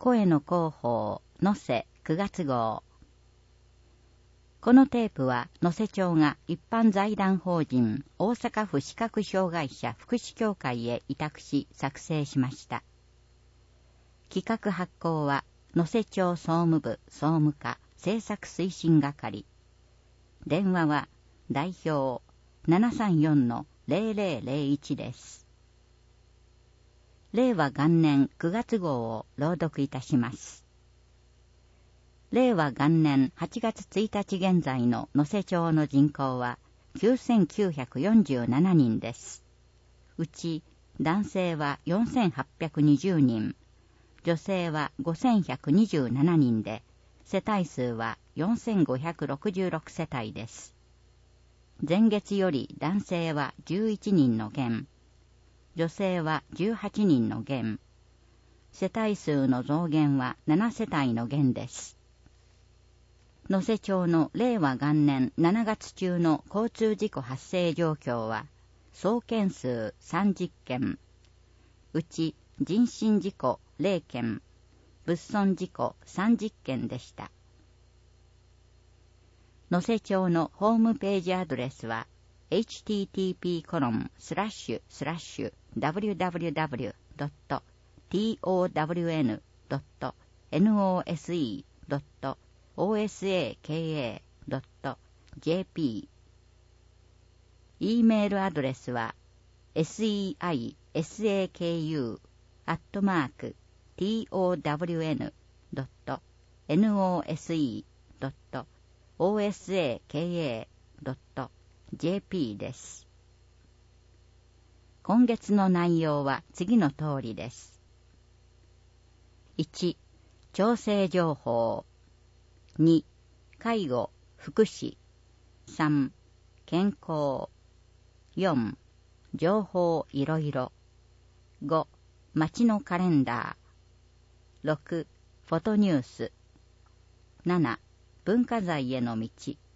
声の広報能勢9月号。このテープは能勢町が一般財団法人大阪府視覚障害者福祉協会へ委託し作成しました。企画発行は能勢町総務部総務課政策推進係。電話は代表 734-0001 です。令和元年9月号を朗読いたします。令和元年8月1日現在の能勢町の人口は9947人です。うち男性は4820人、女性は5127人で、世帯数は4566世帯です。前月より男性は11人の減、女性は18人の減、世帯数の増減は7世帯の減です。能勢町の令和元年7月中の交通事故発生状況は、総件数30件、うち人身事故0件、物損事故30件でした。能勢町のホームページアドレスは、http://www.townose.osaka.jp。 E メールアドレスは seisaku@town.osaka.jp です。今月の内容は次の通りです。1、調整情報。2、介護、福祉。3、健康。4、情報いろいろ。5、街のカレンダー。6、フォトニュース。7、文化財への道。